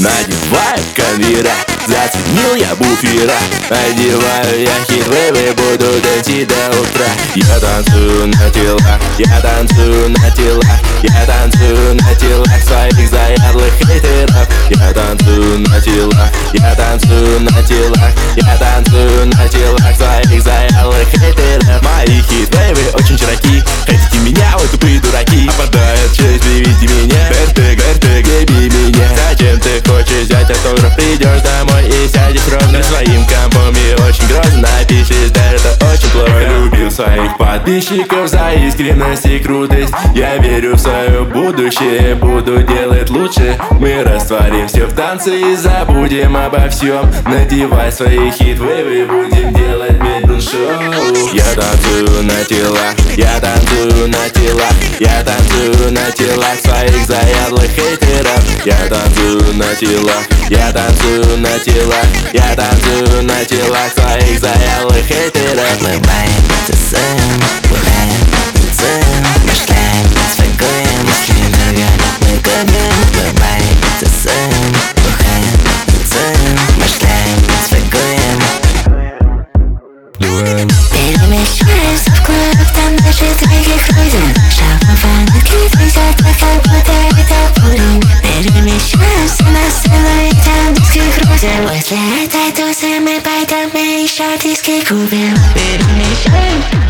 надеваю конвера, заценил я буфера. Одеваю я хит-вейвы, буду танцевать до утра. Я танцую на телах, я танцую на телах, я танцую на телах своих заядлых хейтеров. Я танцую на телах, я танцую на телах, я танцую на телах своих заядлых хейтеров. Мои хит-вейвы очень широки, хотите меня, ой, тупые дураки. Опадает честь при виде меня, РТГ, греби меня. Зачем ты хочешь взять автограф? Придешь домой и сядешь ровно своим компом и очень грозно напишешь, да это очень плохо. Любил своих подписчиков за искренность и крутость. Я верю в свое будущее, буду делать лучше. Мы растворим все в танце и забудем обо всем. Надевай свои хит-вейвы, будем делать медрун-шоу. Я танцую на телах, я танцую на телах, я танцую на телах своих заядлых хейтеров. Я танцую на телах, я танцую на телах, я танцую на телах своих заядлых хейтеров. Мы баем, танцуем, бухаем, танцуем, мечтаем, свайкуем, мысли дорогами мы губим. Мы баем, танцуем, бухаем, танцуем, мечтаем, свайкуем. Перемещаемся в клуб, там наши треки крутим. Шапом фанатки трясет, как будто это пудинг. Перемещаемся на сцену и там диски крутим. После этой тусы мы пойдем и еще диски купим. Перемещаемся.